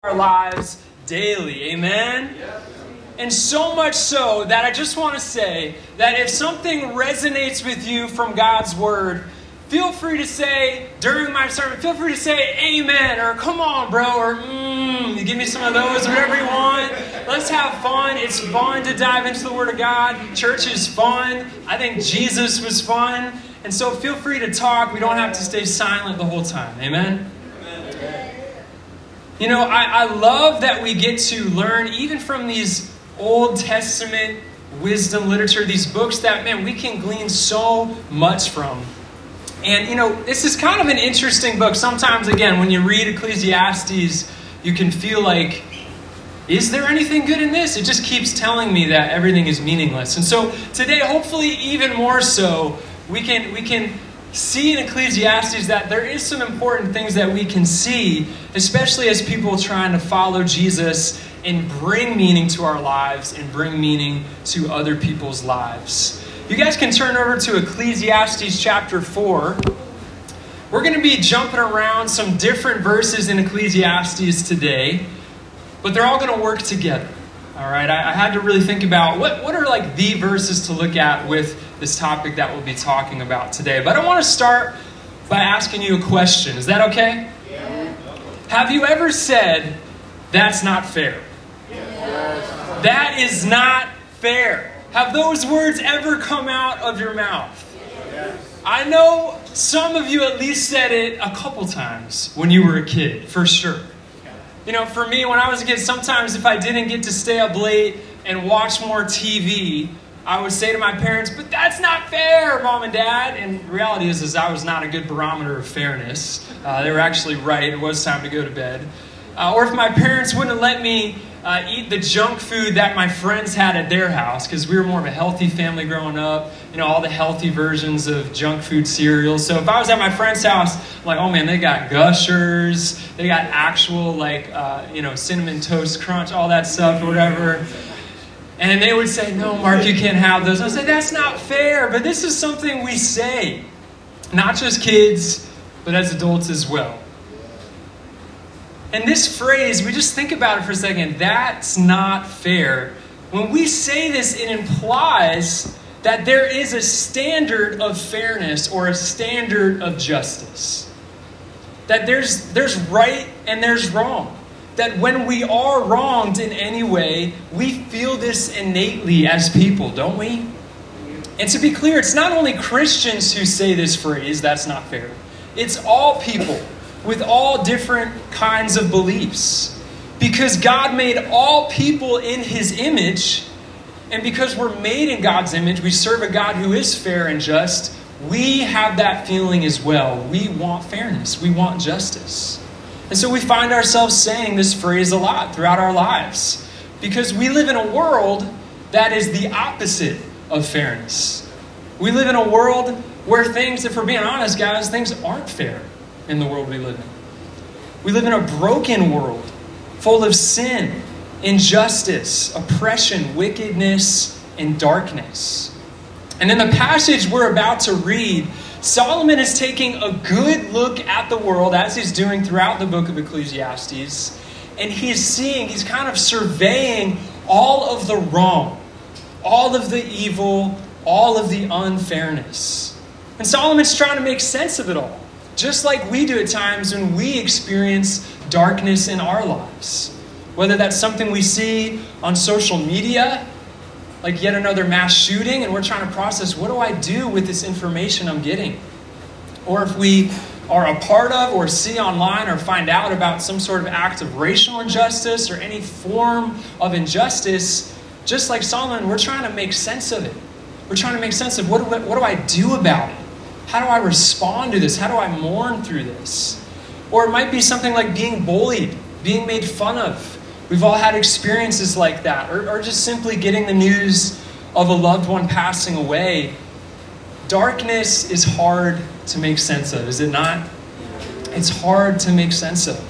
our lives daily. Amen? And so much so that I just want to say that if something resonates with you from God's Word, feel free to say, during my sermon, feel free to say amen, or come on, bro, or you give me some of those, whatever you want. Let's have fun. It's fun to dive into the Word of God. Church is fun. I think Jesus was fun. And so feel free to talk. We don't have to stay silent the whole time. Amen? You know, I love that we get to learn even from these Old Testament wisdom literature, these books that, man, we can glean so much from. And, you know, this is kind of an interesting book. Sometimes, again, when you read Ecclesiastes, you can feel like, is there anything good in this? It just keeps telling me that everything is meaningless. And so today, hopefully even more so, we can see in Ecclesiastes that there is some important things that we can see, especially as people trying to follow Jesus and bring meaning to our lives and bring meaning to other people's lives. You guys can turn over to Ecclesiastes chapter 4. We're going to be jumping around some different verses in Ecclesiastes today, but they're all going to work together. All right, I had to really think about what are like the verses to look at with this topic that we'll be talking about today. But I want to start by asking you a question. Is that okay? Yeah. Have you ever said, that's not fair? Yes. That is not fair. Have those words ever come out of your mouth? Yes. I know some of you at least said it a couple times when you were a kid, for sure. You know, for me, when I was a kid, sometimes if I didn't get to stay up late and watch more TV, I would say to my parents, but that's not fair, Mom and Dad. And the reality is I was not a good barometer of fairness. They were actually right. It was time to go to bed. Or if my parents wouldn't let me eat the junk food that my friends had at their house, because we were more of a healthy family growing up, you know, all the healthy versions of junk food cereal. So if I was at my friend's house, I'm like, oh man, they got Gushers, they got actual Cinnamon Toast Crunch, all that stuff or whatever. And they would say, no, Mark, you can't have those. I would say, that's not fair. But this is something we say, not just kids, but as adults as well. And this phrase, we just think about it for a second, that's not fair. When we say this, it implies that there is a standard of fairness or a standard of justice. That there's right and there's wrong. That when we are wronged in any way, we feel this innately as people, don't we? And to be clear, it's not only Christians who say this phrase, that's not fair. It's all people with all different kinds of beliefs. Because God made all people in His image, and because we're made in God's image, we serve a God who is fair and just, we have that feeling as well. We want fairness. We want justice. And so we find ourselves saying this phrase a lot throughout our lives because we live in a world that is the opposite of fairness. We live in a world where things, if we're being honest, guys, things aren't fair in the world we live in. We live in a broken world full of sin, injustice, oppression, wickedness, and darkness. And in the passage we're about to read, Solomon is taking a good look at the world, as he's doing throughout the book of Ecclesiastes, and he's kind of surveying all of the wrong, all of the evil, all of the unfairness. And Solomon's trying to make sense of it all, just like we do at times when we experience darkness in our lives. Whether that's something we see on social media, like yet another mass shooting, and we're trying to process, what do I do with this information I'm getting? Or if we are a part of or see online or find out about some sort of act of racial injustice or any form of injustice, just like Solomon, we're trying to make sense of it. We're trying to make sense of what do I do about it? How do I respond to this? How do I mourn through this? Or it might be something like being bullied, being made fun of. We've all had experiences like that, or just simply getting the news of a loved one passing away. Darkness is hard to make sense of, is it not? It's hard to make sense of.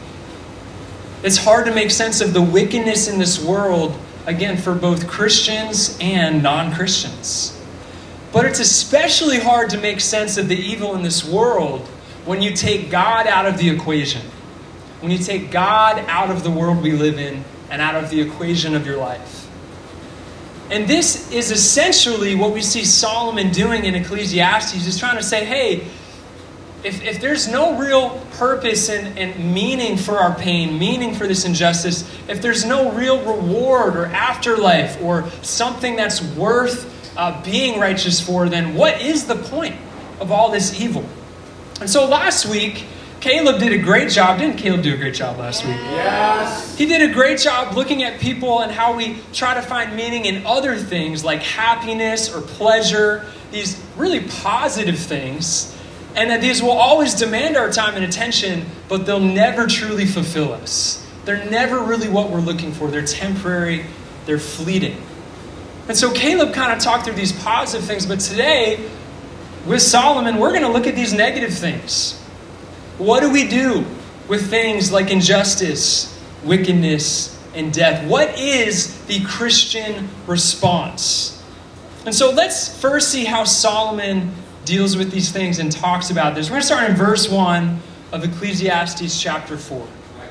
It's hard to make sense of the wickedness in this world, again, for both Christians and non-Christians. But it's especially hard to make sense of the evil in this world when you take God out of the equation. when you take God out of the world we live in and out of the equation of your life. And this is essentially what we see Solomon doing in Ecclesiastes. He's trying to say, hey, if there's no real purpose and meaning for our pain, meaning for this injustice, if there's no real reward or afterlife or something that's worth being righteous for, then what is the point of all this evil? And so last week, Caleb did a great job. Didn't Caleb do a great job last week? Yes. He did a great job looking at people and how we try to find meaning in other things like happiness or pleasure, these really positive things. And that these will always demand our time and attention, but they'll never truly fulfill us. They're never really what we're looking for. They're temporary. They're fleeting. And so Caleb kind of talked through these positive things, but today, with Solomon, we're going to look at these negative things. What do we do with things like injustice, wickedness, and death? What is the Christian response? And so let's first see how Solomon deals with these things and talks about this. We're going to start in verse 1 of Ecclesiastes chapter 4.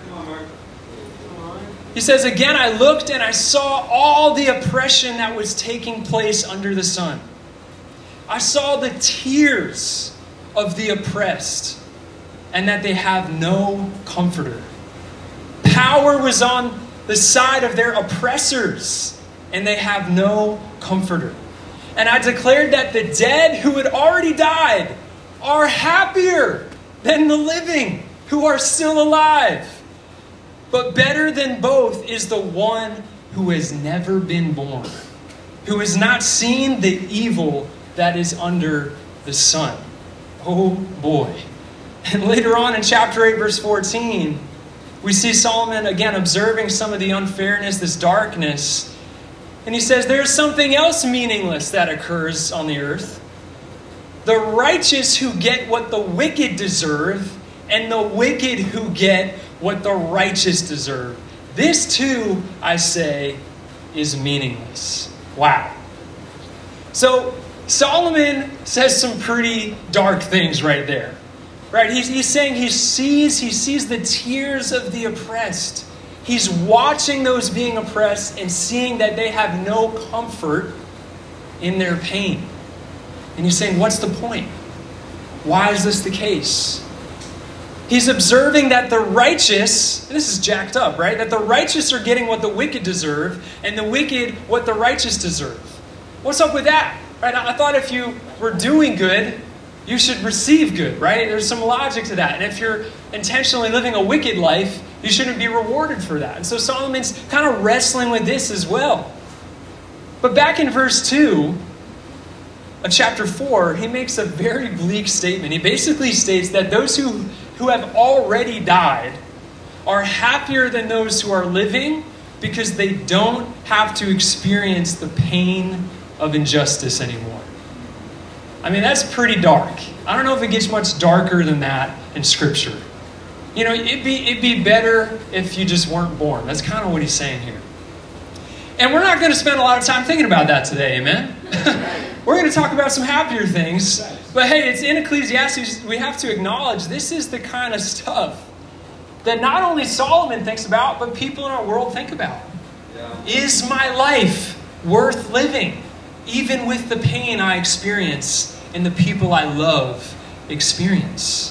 He says, "Again I looked and I saw all the oppression that was taking place under the sun. I saw the tears of the oppressed, and that they have no comforter. Power was on the side of their oppressors, and they have no comforter. And I declared that the dead who had already died are happier than the living who are still alive. But better than both is the one who has never been born, who has not seen the evil that is under the sun." Oh boy. And later on in chapter 8, verse 14, we see Solomon again observing some of the unfairness, this darkness. And he says, there's something else meaningless that occurs on the earth. The righteous who get what the wicked deserve, and the wicked who get what the righteous deserve. This too, I say, is meaningless. Wow. So Solomon says some pretty dark things right there. Right? He's saying he sees the tears of the oppressed. He's watching those being oppressed and seeing that they have no comfort in their pain. And he's saying, what's the point? Why is this the case? He's observing that the righteous, this is jacked up, right? That the righteous are getting what the wicked deserve, and the wicked what the righteous deserve. What's up with that? Right? I thought if you were doing good, you should receive good, right? There's some logic to that. And if you're intentionally living a wicked life, you shouldn't be rewarded for that. And so Solomon's kind of wrestling with this as well. But back in verse 2 of chapter 4, he makes a very bleak statement. He basically states that those who have already died are happier than those who are living because they don't have to experience the pain of injustice anymore. I mean, that's pretty dark. I don't know if it gets much darker than that in Scripture. You know, it'd be better if you just weren't born. That's kind of what he's saying here. And we're not going to spend a lot of time thinking about that today, amen? We're going to talk about some happier things. But hey, it's in Ecclesiastes. We have to acknowledge this is the kind of stuff that not only Solomon thinks about, but people in our world think about. Yeah. Is my life worth living, even with the pain I experience and the people I love experience?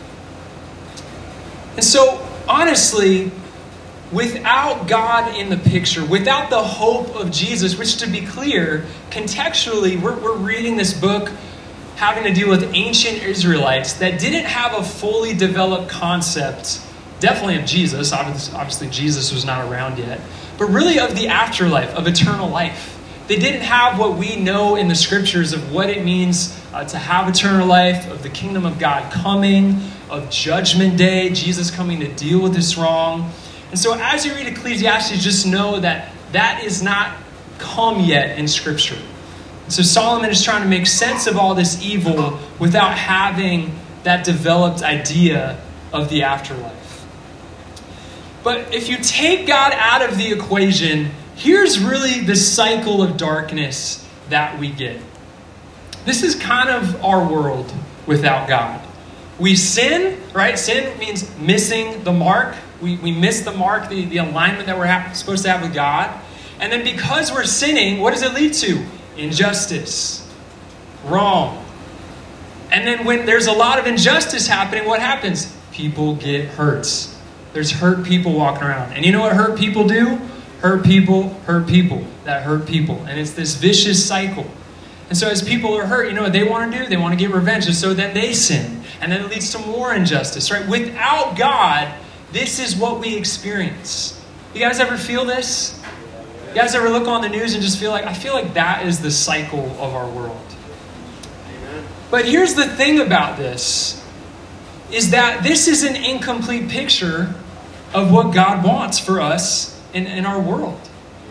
And so, honestly, without God in the picture, without the hope of Jesus, which, to be clear, contextually, we're reading this book having to deal with ancient Israelites that didn't have a fully developed concept, definitely of Jesus. Obviously, Jesus was not around yet. But really of the afterlife, of eternal life. They didn't have what we know in the Scriptures of what it means to have eternal life, of the kingdom of God coming, of Judgment Day, Jesus coming to deal with this wrong. And so as you read Ecclesiastes, just know that that is not come yet in Scripture. So Solomon is trying to make sense of all this evil without having that developed idea of the afterlife. But if you take God out of the equation, here's really the cycle of darkness that we get. This is kind of our world without God. We sin, right? Sin means missing the mark We miss the mark, the alignment that we're supposed to have with God. And then because we're sinning, what does it lead to? Injustice. Wrong. And then when there's a lot of injustice happening, what happens? People get hurt. There's hurt people walking around. And you know what hurt people do? Hurt people that hurt people. And it's this vicious cycle. And so as people are hurt, you know what they want to do? They want to get revenge, and so then they sin. And then it leads to more injustice, right? Without God, this is what we experience. You guys ever feel this? You guys ever look on the news and just I feel like that is the cycle of our world. But here's the thing about this, is that this is an incomplete picture of what God wants for us in our world.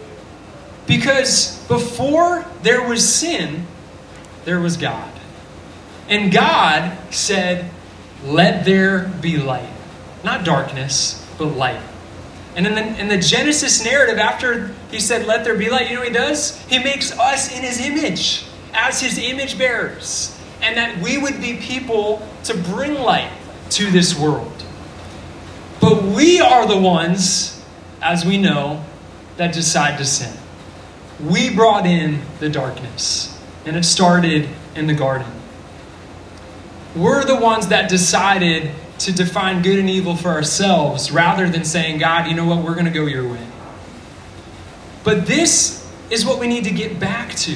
Because before there was sin, there was God. And God said, let there be light. Not darkness, but light. And in the Genesis narrative, after he said, let there be light, you know what he does? He makes us in his image, as his image bearers. And that we would be people to bring light to this world. But we are the ones, as we know, that decide to sin. We brought in the darkness, and it started in the garden. We're the ones that decided to define good and evil for ourselves rather than saying, God, you know what, we're going to go your way. But this is what we need to get back to.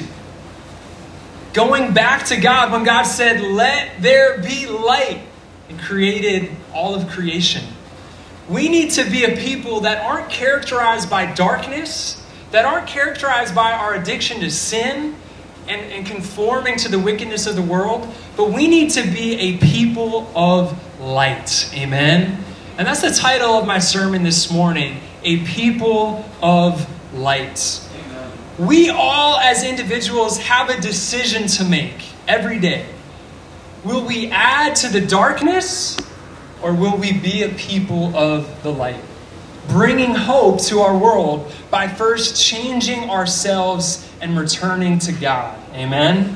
Going back to God when God said, let there be light, and created all of creation. We need to be a people that aren't characterized by darkness, that aren't characterized by our addiction to sin and conforming to the wickedness of the world, but we need to be a people of light. Amen? And that's the title of my sermon this morning, A People of Light. Amen. We all as individuals have a decision to make every day. Will we add to the darkness, or will we be a people of the light? Bringing hope to our world by first changing ourselves and returning to God. Amen?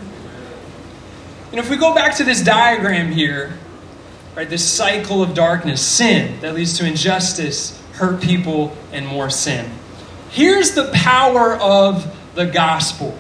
And if we go back to this diagram here, right, this cycle of darkness, sin that leads to injustice, hurt people, and more sin. Here's the power of the gospel.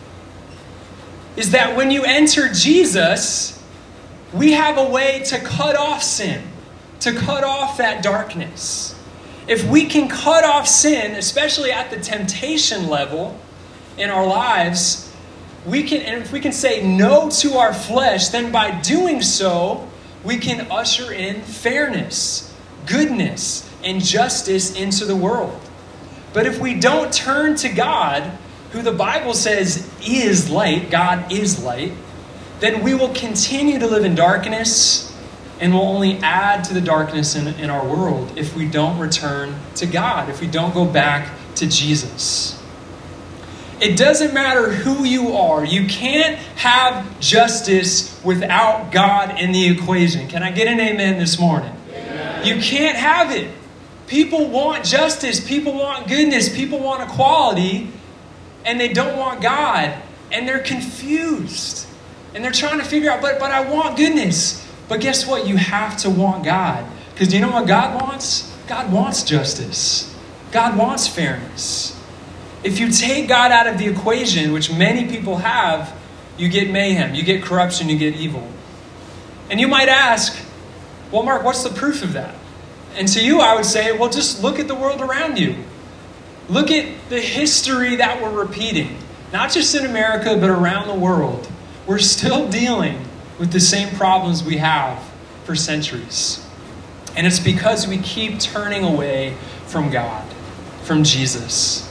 Is that when you enter Jesus, we have a way to cut off sin, to cut off that darkness. If we can cut off sin, especially at the temptation level in our lives, and if we can say no to our flesh, then by doing so, we can usher in fairness, goodness, and justice into the world. But if we don't turn to God, who the Bible says is light, God is light, then we will continue to live in darkness and will only add to the darkness in our world if we don't return to God, if we don't go back to Jesus. It doesn't matter who you are. You can't have justice without God in the equation. Can I get an amen this morning? Amen. You can't have it. People want justice. People want goodness. People want equality. And they don't want God. And they're confused. And they're trying to figure out, but I want goodness. But guess what? You have to want God. Because do you know what God wants? God wants justice. God wants fairness. If you take God out of the equation, which many people have, you get mayhem, you get corruption, you get evil. And you might ask, well, Mark, what's the proof of that? And to you, I would say, well, just look at the world around you. Look at the history that we're repeating. Not just in America, but around the world. We're still dealing with the same problems we have for centuries. And it's because we keep turning away from God, from Jesus.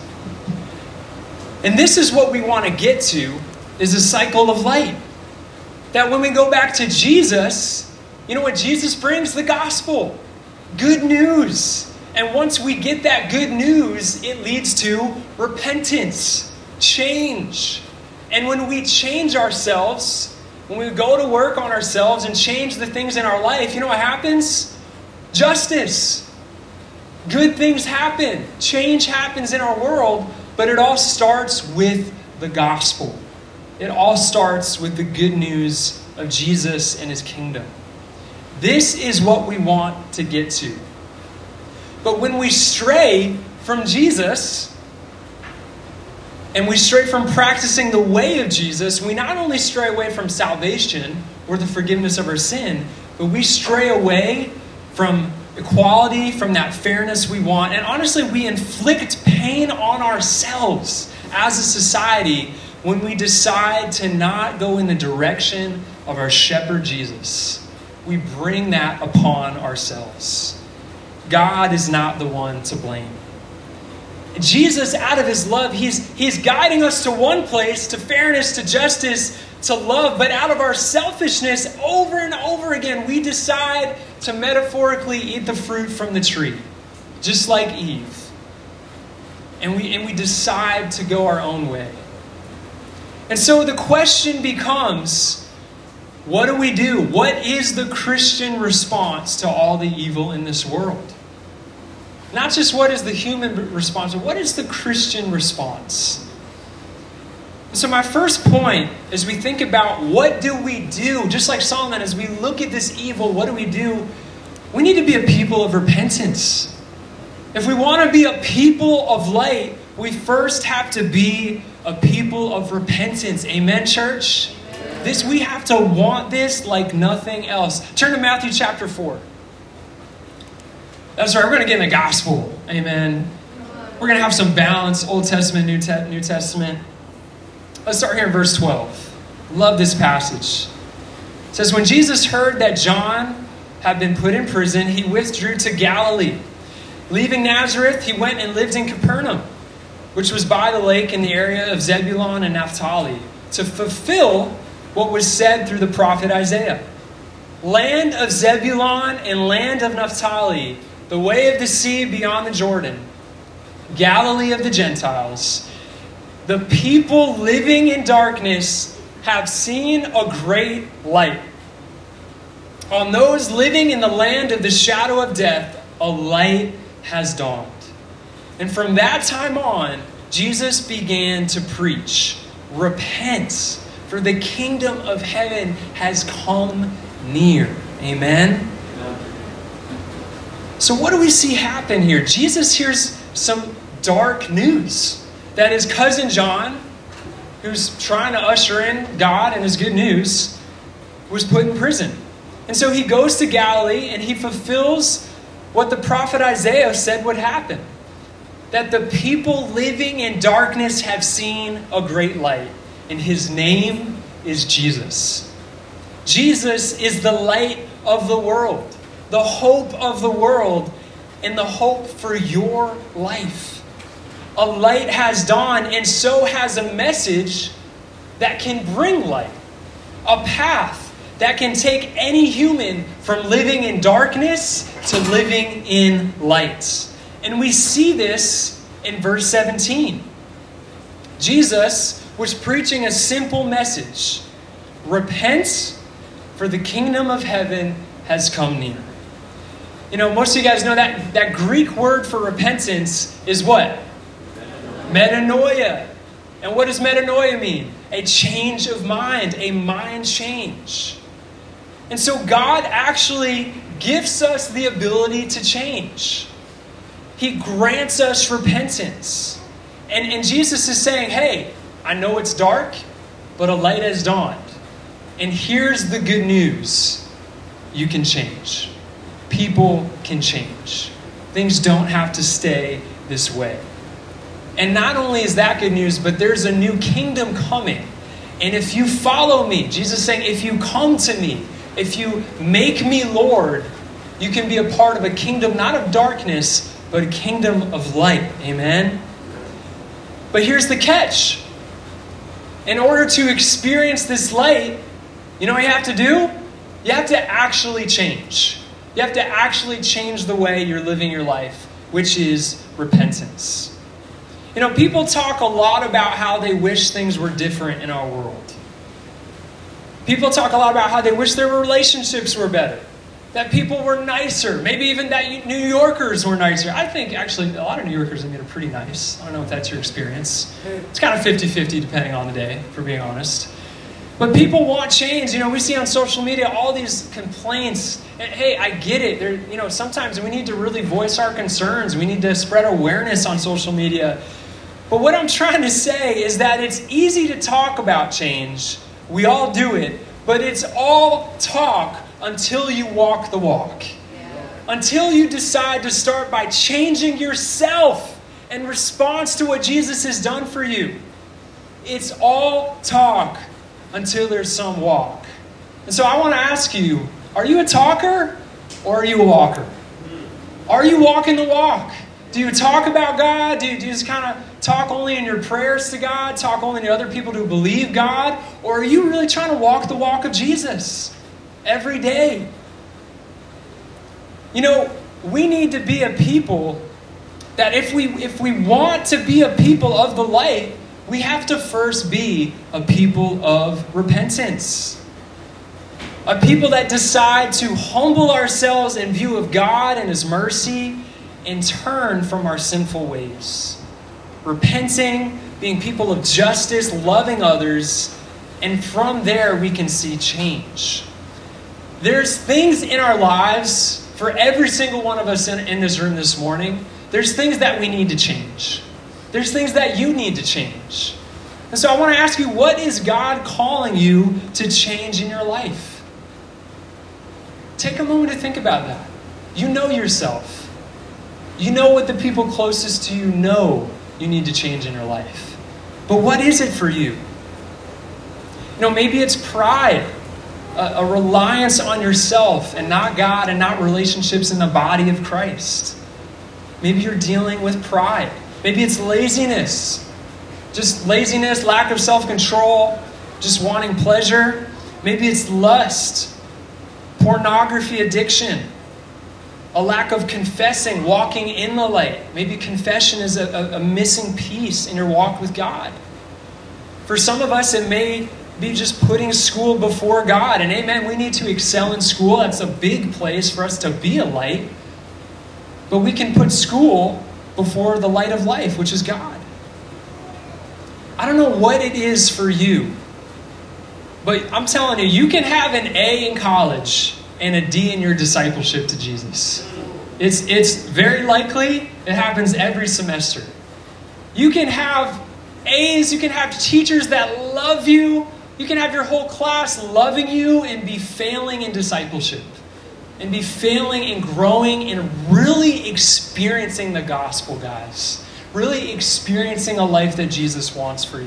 And this is what we want to get to, is a cycle of light. That when we go back to Jesus, you know what Jesus brings? The gospel. Good news. And once we get that good news, it leads to repentance, change. And when we change ourselves, when we go to work on ourselves and change the things in our life, you know what happens? Justice. Good things happen. Change happens in our world, but it all starts with the gospel. It all starts with the good news of Jesus and his kingdom. This is what we want to get to. But when we stray from Jesus, and we stray from practicing the way of Jesus, we not only stray away from salvation or the forgiveness of our sin, but we stray away from equality, from that fairness we want. And honestly, we inflict pain on ourselves as a society when we decide to not go in the direction of our shepherd Jesus. We bring that upon ourselves. God is not the one to blame. Jesus, out of his love, he's guiding us to one place, to fairness, to justice, to love. But out of our selfishness, over and over again, we decide to metaphorically eat the fruit from the tree, just like Eve. And we decide to go our own way. And so the question becomes, what do we do? What is the Christian response to all the evil in this world? Not just what is the human response, but what is the Christian response? So my first point, as we think about what do we do, just like Solomon, as we look at this evil, what do? We need to be a people of repentance. If we want to be a people of light, we first have to be a people of repentance. Amen, church? Amen. We have to want this like nothing else. Turn to Matthew chapter 4. That's right, we're going to get in the gospel. Amen. We're going to have some balance, Old Testament, New Testament. Let's start here in verse 12. Love this passage. It says, when Jesus heard that John had been put in prison, he withdrew to Galilee. Leaving Nazareth, he went and lived in Capernaum, which was by the lake in the area of Zebulun and Naphtali, to fulfill what was said through the prophet Isaiah. Land of Zebulun and land of Naphtali, the way of the sea beyond the Jordan, Galilee of the Gentiles. The people living in darkness have seen a great light. On those living in the land of the shadow of death, a light has dawned. And from that time on, Jesus began to preach, repent, for the kingdom of heaven has come near. Amen? So what do we see happen here? Jesus hears some dark news that his cousin John, who's trying to usher in God and his good news, was put in prison. And so he goes to Galilee and he fulfills what the prophet Isaiah said would happen. That the people living in darkness have seen a great light. And his name is Jesus. Jesus is the light of the world, the hope of the world, and the hope for your life. A light has dawned, and so has a message that can bring light. A path that can take any human from living in darkness to living in light. And we see this in verse 17. Jesus was preaching a simple message. Repent, for the kingdom of heaven has come near. You know, most of you guys know that Greek word for repentance is what? Metanoia. And what does metanoia mean? A change of mind, a mind change. And so God actually gives us the ability to change. He grants us repentance. And Jesus is saying, hey, I know it's dark, but a light has dawned. And here's the good news. You can change. People can change. Things don't have to stay this way. And not only is that good news, but there's a new kingdom coming. And if you follow me, Jesus is saying, if you come to me, if you make me Lord, you can be a part of a kingdom, not of darkness, but a kingdom of light. Amen? But here's the catch. In order to experience this light, you know what you have to do? You have to actually change. You have to actually change the way you're living your life, which is repentance. You know, people talk a lot about how they wish things were different in our world. People talk a lot about how they wish their relationships were better. That people were nicer. Maybe even that New Yorkers were nicer. I think actually a lot of New Yorkers are pretty nice. I don't know if that's your experience. It's kind of 50-50 depending on the day, for being honest. But people want change. We see on social media all these complaints. And hey, I get it. Sometimes we need to really voice our concerns. We need to spread awareness on social media. But what I'm trying to say is that it's easy to talk about change. We all do it. But it's all talk until you walk the walk. Until you decide to start by changing yourself in response to what Jesus has done for you. It's all talk until there's some walk. And so I want to ask you, are you a talker or are you a walker? Are you walking the walk? Do you talk about God? Do you just kind of talk only in your prayers to God? Talk only to other people who believe God? Or are you really trying to walk the walk of Jesus every day? We need to be a people that if we want to be a people of the light, we have to first be a people of repentance. A people that decide to humble ourselves in view of God and His mercy and turn from our sinful ways. Repenting, being people of justice, loving others, and from there we can see change. There's things in our lives, for every single one of us in this room this morning, there's things that we need to change. There's things that you need to change. And so I want to ask you, what is God calling you to change in your life? Take a moment to think about that. You know yourself. You know what the people closest to you know you need to change in your life. But what is it for you? Maybe it's pride, a reliance on yourself and not God and not relationships in the body of Christ. Maybe you're dealing with pride. Maybe it's laziness. Just laziness, lack of self-control, just wanting pleasure. Maybe it's lust, pornography addiction, a lack of confessing, walking in the light. Maybe confession is a missing piece in your walk with God. For some of us, it may be just putting school before God. And amen, we need to excel in school. That's a big place for us to be a light. But we can put school before the light of life, which is God. I don't know what it is for you, but I'm telling you, you can have an A in college and a D in your discipleship to Jesus. It's very likely. It happens every semester. You can have A's, you can have teachers that love you, you can have your whole class loving you and be failing in discipleship. And be failing and growing and really experiencing the gospel, guys. Really experiencing a life that Jesus wants for you.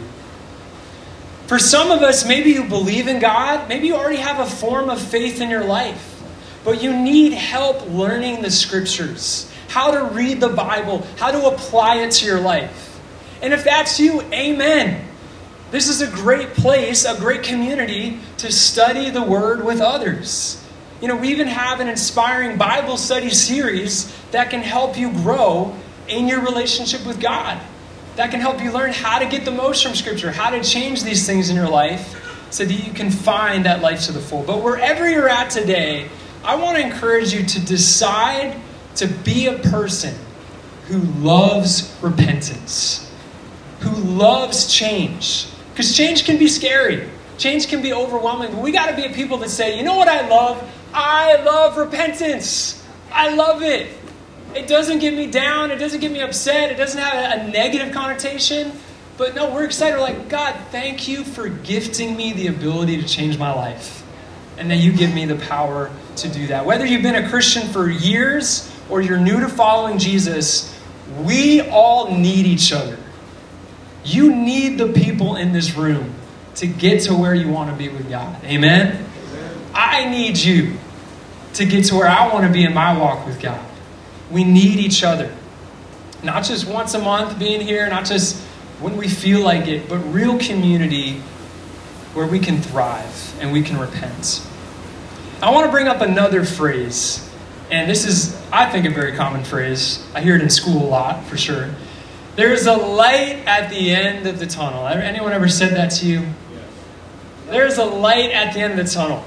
For some of us, maybe you believe in God. Maybe you already have a form of faith in your life. But you need help learning the scriptures. How to read the Bible. How to apply it to your life. And if that's you, amen. This is a great place, a great community to study the Word with others. We even have an inspiring Bible study series that can help you grow in your relationship with God. That can help you learn how to get the most from Scripture, how to change these things in your life so that you can find that life to the full. But wherever you're at today, I want to encourage you to decide to be a person who loves repentance, who loves change. Because change can be scary. Change can be overwhelming. But we got to be a people that say, you know what I love? I love repentance. I love it. It doesn't get me down. It doesn't get me upset. It doesn't have a negative connotation. But no, we're excited. We're like, God, thank you for gifting me the ability to change my life. And that you give me the power to do that. Whether you've been a Christian for years or you're new to following Jesus, we all need each other. You need the people in this room to get to where you want to be with God. Amen? I need you to get to where I want to be in my walk with God. We need each other. Not just once a month being here, not just when we feel like it, but real community where we can thrive and we can repent. I want to bring up another phrase. And this is, I think, a very common phrase. I hear it in school a lot, for sure. There's a light at the end of the tunnel. Anyone ever said that to you? Yes. There's a light at the end of the tunnel.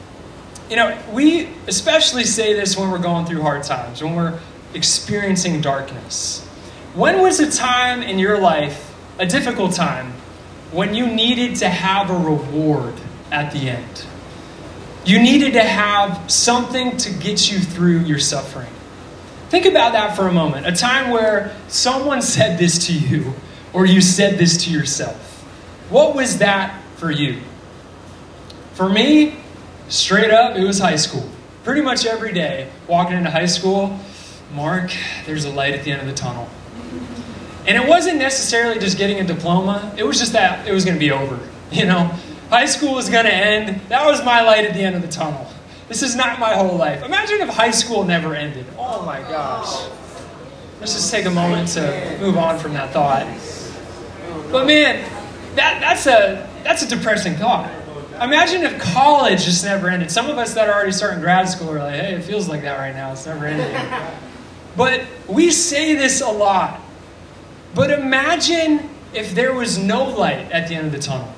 We especially say this when we're going through hard times, when we're experiencing darkness. When was a time in your life, a difficult time, when you needed to have a reward at the end. You needed to have something to get you through your suffering. Think about that for a moment. A time where someone said this to you, or you said this to yourself. What was that for you? For me, straight up, it was high school. Pretty much every day, walking into high school, Mark, there's a light at the end of the tunnel. And it wasn't necessarily just getting a diploma. It was just that it was going to be over. You know, high school was going to end. That was my light at the end of the tunnel. This is not my whole life. Imagine if high school never ended. Oh my gosh. Let's just take a moment to move on from that thought. But man, that's a depressing thought. Imagine if college just never ended. Some of us that are already starting grad school are like, hey, it feels like that right now. It's never ending. But we say this a lot. But imagine if there was no light at the end of the tunnel.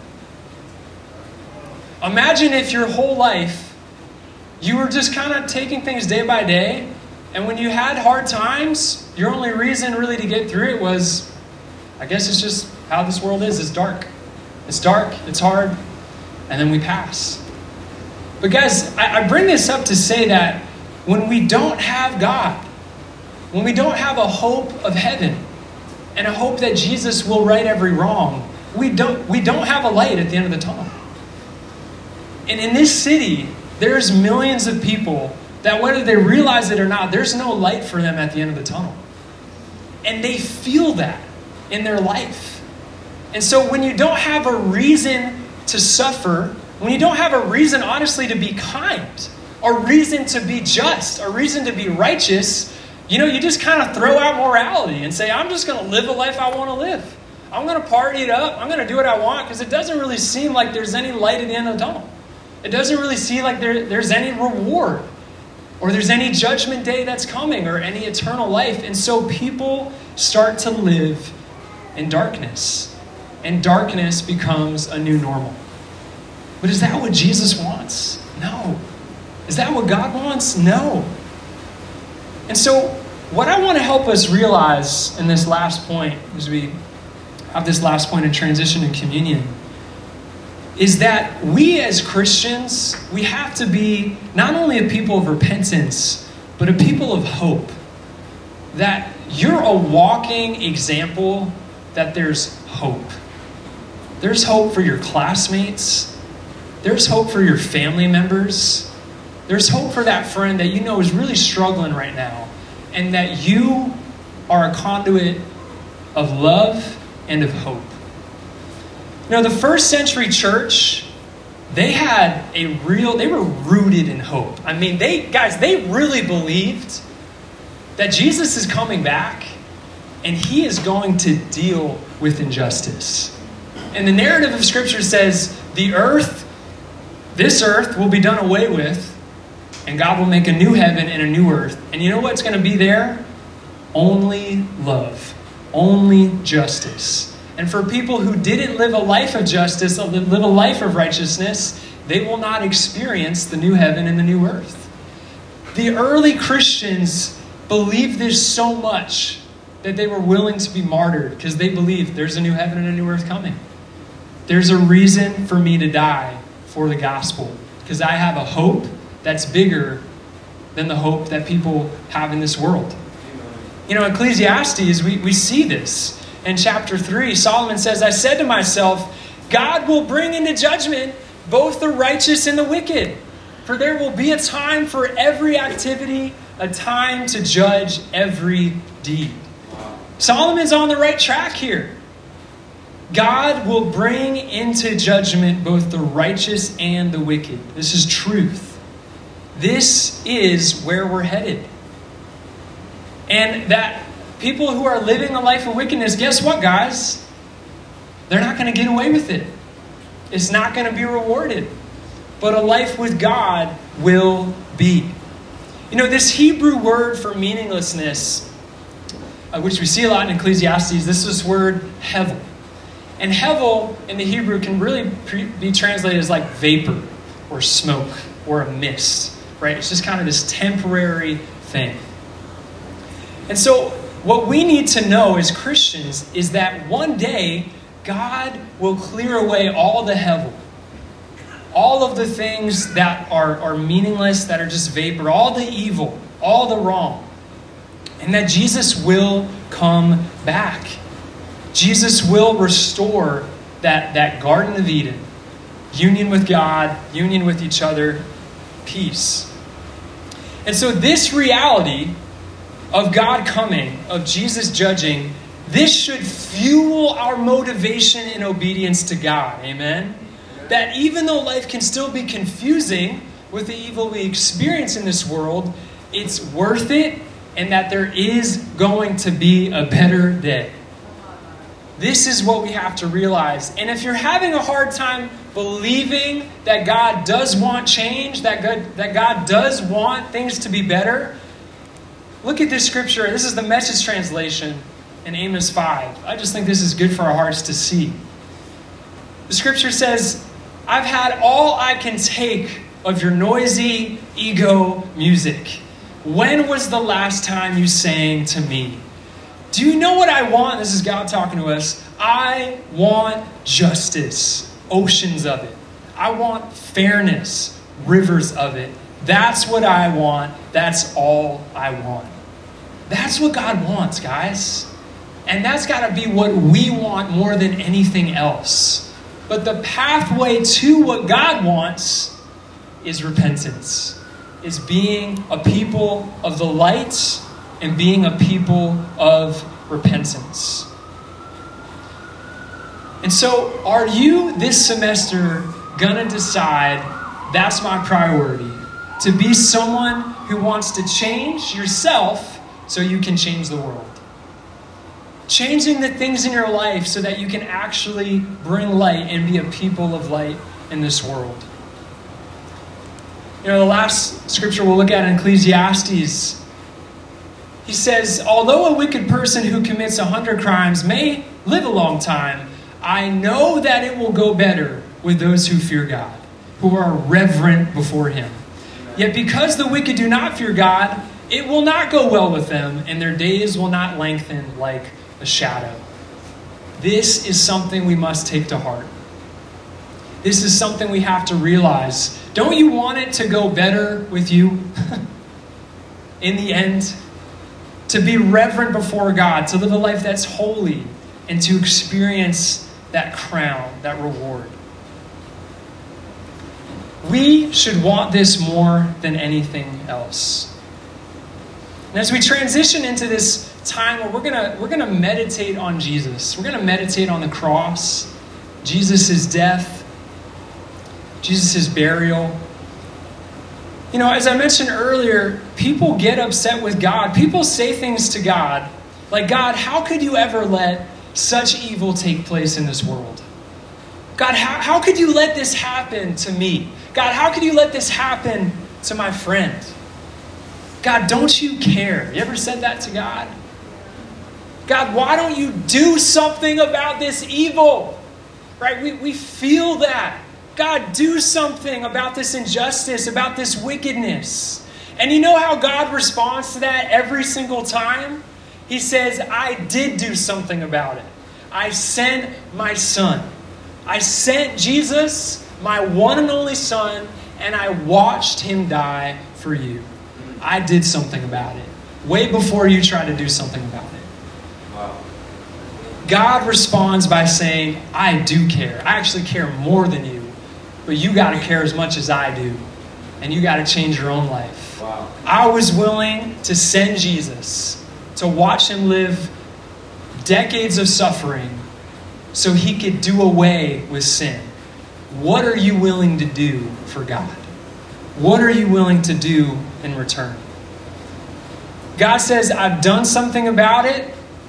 Imagine if your whole life you were just kind of taking things day by day, and when you had hard times, your only reason really to get through it was, I guess it's just how this world is. It's dark. It's dark. It's hard. And then we pass. But guys, I bring this up to say that when we don't have God, when we don't have a hope of heaven, and a hope that Jesus will right every wrong, we don't have a light at the end of the tunnel. And in this city, there's millions of people that whether they realize it or not, there's no light for them at the end of the tunnel. And they feel that in their life. And so when you don't have a reason to suffer, when you don't have a reason, honestly, to be kind, a reason to be just, a reason to be righteous, you just kind of throw out morality and say, I'm just going to live a life I want to live. I'm going to party it up. I'm going to do what I want because it doesn't really seem like there's any light at the end of the tunnel. It doesn't really seem like there's any reward or there's any judgment day that's coming or any eternal life. And so people start to live in darkness. And darkness becomes a new normal. But is that what Jesus wants? No. Is that what God wants? No. And so what I want to help us realize in this last point, as we have this last point of transition and communion, is that we as Christians, we have to be not only a people of repentance, but a people of hope. That you're a walking example that there's hope. There's hope for your classmates. There's hope for your family members. There's hope for that friend that you know is really struggling right now. And that you are a conduit of love and of hope. The first century church, they were rooted in hope. I mean, they really believed that Jesus is coming back and he is going to deal with injustice. And the narrative of Scripture says this earth will be done away with, and God will make a new heaven and a new earth. And you know what's going to be there? Only love. Only justice. And for people who didn't live a life of justice, live a life of righteousness, they will not experience the new heaven and the new earth. The early Christians believed this so much that they were willing to be martyred because they believed there's a new heaven and a new earth coming. There's a reason for me to die for the gospel because I have a hope that's bigger than the hope that people have in this world. Ecclesiastes, we see this. In chapter 3, Solomon says, I said to myself, God will bring into judgment both the righteous and the wicked. For there will be a time for every activity, a time to judge every deed. Solomon's on the right track here. God will bring into judgment both the righteous and the wicked. This is truth. This is where we're headed. And that people who are living a life of wickedness, guess what, guys? They're not going to get away with it. It's not going to be rewarded. But a life with God will be. This Hebrew word for meaninglessness, which we see a lot in Ecclesiastes, this is this word hevel. And hevel in the Hebrew can really be translated as like vapor or smoke or a mist, right? It's just kind of this temporary thing. And so what we need to know as Christians is that one day God will clear away all the hevel. all of the things that are meaningless, that are just vapor, all the evil, all the wrong. And that Jesus will come back. Jesus will restore that Garden of Eden. Union with God, union with each other, peace. And so this reality of God coming, of Jesus judging, this should fuel our motivation in obedience to God. Amen? That even though life can still be confusing with the evil we experience in this world, it's worth it, and that there is going to be a better day. This is what we have to realize. And if you're having a hard time believing that God does want change, that God does want things to be better, look at this scripture. This is the Message translation in Amos 5. I just think this is good for our hearts to see. The scripture says, I've had all I can take of your noisy ego music. When was the last time you sang to me? Do you know what I want? This is God talking to us. I want justice, oceans of it. I want fairness, rivers of it. That's what I want. That's all I want. That's what God wants, guys. And that's got to be what we want more than anything else. But the pathway to what God wants is repentance, is being a people of the light and being a people of repentance. And so, are you this semester gonna decide that's my priority? To be someone who wants to change yourself so you can change the world. Changing the things in your life so that you can actually bring light and be a people of light in this world. You know, the last scripture we'll look at in Ecclesiastes, he says, although a wicked person who commits 100 crimes may live a long time, I know that it will go better with those who fear God, who are reverent before him. Yet because the wicked do not fear God, it will not go well with them, and their days will not lengthen like a shadow. This is something we must take to heart. This is something we have to realize. Don't you want it to go better with you in the end? To be reverent before God, to live a life that's holy, and to experience that crown, that reward. We should want this more than anything else. And as we transition into this time where we're gonna meditate on Jesus, we're gonna meditate on the cross, Jesus' death, Jesus' burial. You know, as I mentioned earlier, people get upset with God. People say things to God like, God, how could you ever let such evil take place in this world? God, how could you let this happen to me? God, how could you let this happen to my friend? God, don't you care? You ever said that to God? God, why don't you do something about this evil? Right? We feel that. God, do something about this injustice, about this wickedness. And you know how God responds to that every single time? He says, I did do something about it. I sent my son. I sent Jesus, my one and only son, and I watched him die for you. I did something about it. Way before you tried to do something about it. Wow. God responds by saying, I do care. I actually care more than you. But you got to care as much as I do. And you got to change your own life. Wow. I was willing to send Jesus to watch him live decades of suffering so he could do away with sin. What are you willing to do for God? What are you willing to do in return? God says, I've done something about it.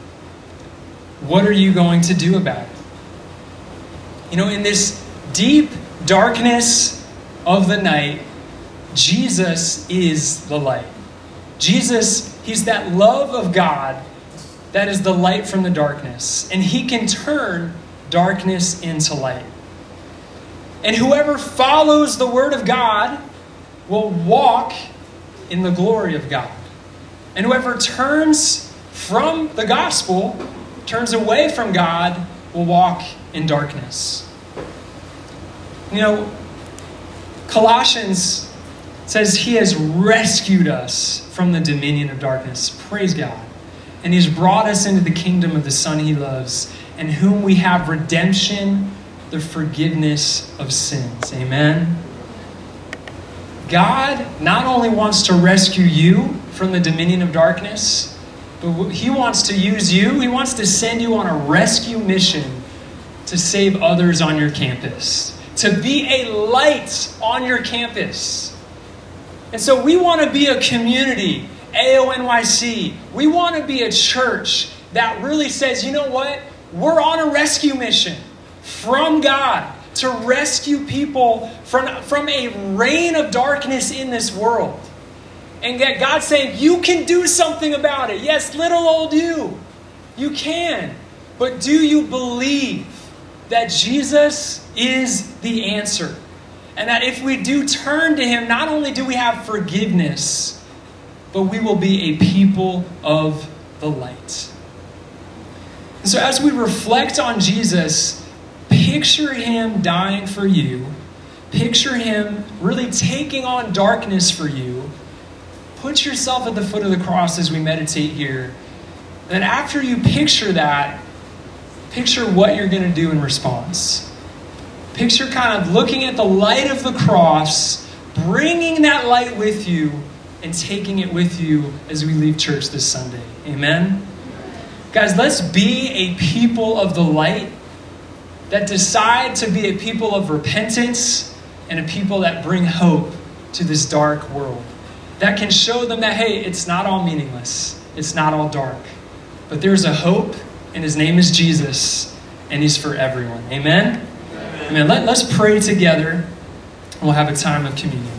What are you going to do about it? You know, in this deep darkness of the night, Jesus is the light. Jesus, he's that love of God that is the light from the darkness. And he can turn darkness into light. And whoever follows the word of God will walk in the glory of God. And whoever turns from the gospel, turns away from God, will walk in darkness. You know, Colossians says he has rescued us from the dominion of darkness. Praise God. And he's brought us into the kingdom of the Son he loves, in whom we have redemption, the forgiveness of sins. Amen. God not only wants to rescue you from the dominion of darkness, but he wants to use you. He wants to send you on a rescue mission to save others on your campus, to be a light on your campus. And so we want to be a community, AONYC. We want to be a church that really says, you know what? We're on a rescue mission from God to rescue people from a reign of darkness in this world. And that God's saying, you can do something about it. Yes, little old you. You can. But do you believe that Jesus is the answer? And that if we do turn to him, not only do we have forgiveness, but we will be a people of the light. And so as we reflect on Jesus, picture him dying for you. Picture him really taking on darkness for you. Put yourself at the foot of the cross as we meditate here. And after you picture that, picture what you're going to do in response. Picture kind of looking at the light of the cross, bringing that light with you, and taking it with you as we leave church this Sunday. Amen? Guys, let's be a people of the light that decide to be a people of repentance and a people that bring hope to this dark world. That can show them that, hey, it's not all meaningless. It's not all dark. But there's a hope, and his name is Jesus, and he's for everyone. Amen? Amen. Let's pray together, and we'll have a time of communion.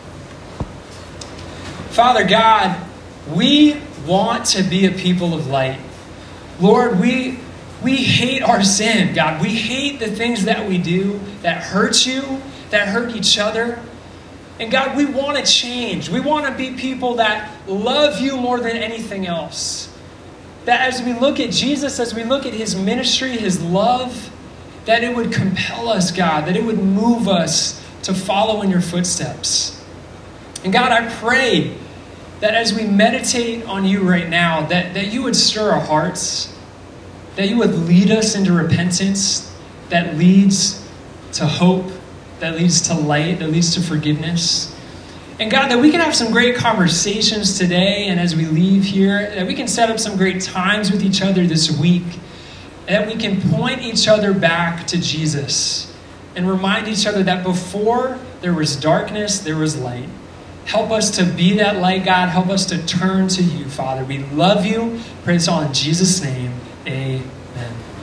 Father God, we want to be a people of light. Lord, we hate our sin, God. We hate the things that we do that hurt you, that hurt each other. And God, we want to change. We want to be people that love you more than anything else. That as we look at Jesus, as we look at his ministry, his love, that it would compel us, God, that it would move us to follow in your footsteps. And God, I pray that as we meditate on you right now, that you would stir our hearts, that you would lead us into repentance that leads to hope, that leads to light, that leads to forgiveness. And God, that we can have some great conversations today, and as we leave here, that we can set up some great times with each other this week, and that we can point each other back to Jesus and remind each other that before there was darkness, there was light. Help us to be that light, God. Help us to turn to you, Father. We love you. Pray this all in Jesus' name. Amen.